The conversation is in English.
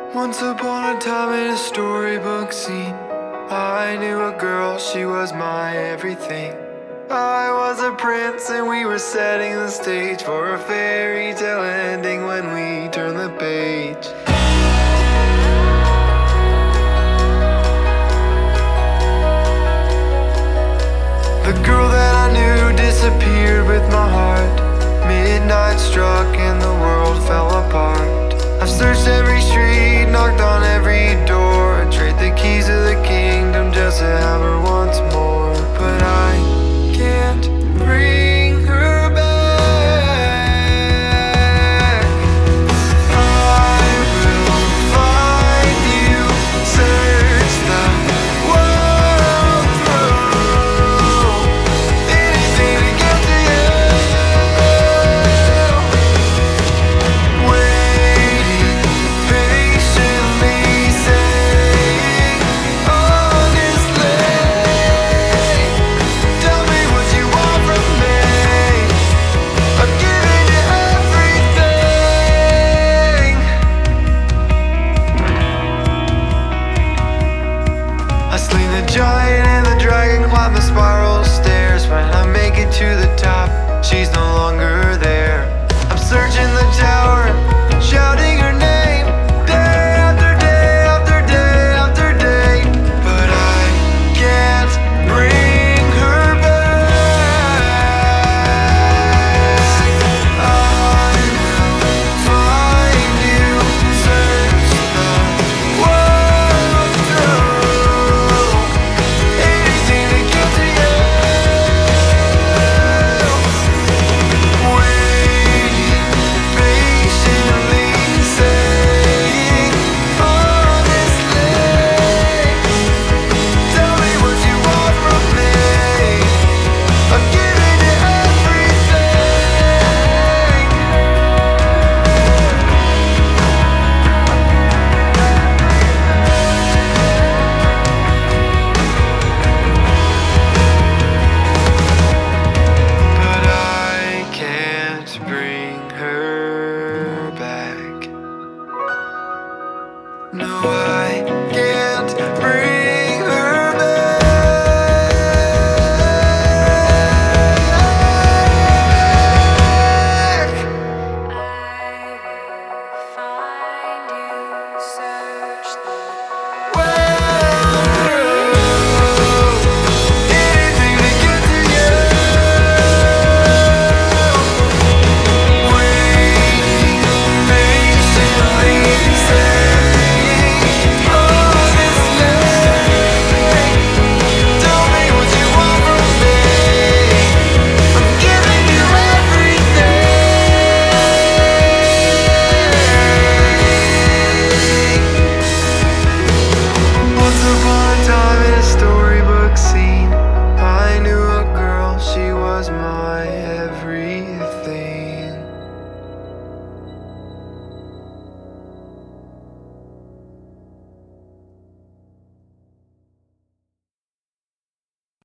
Once upon a time in a storybook scene, I knew a girl, she was my everything. I was a prince and we were setting the stage for a fairy tale ending when we turned the page. The girl that I knew disappeared with my heart. Midnight struck and the world fell apart. I've searched every street, knocked on every door. I trade the keys of the kingdom just to have her once more. But I can't bring her back. I will find you, search the world through, anything to get to you. Waiting patiently, saying honestly, tell me what you want from me. I've given you everything. I slay the giant and the dragon, climb the spiral stairs. When I make it to the top, she's no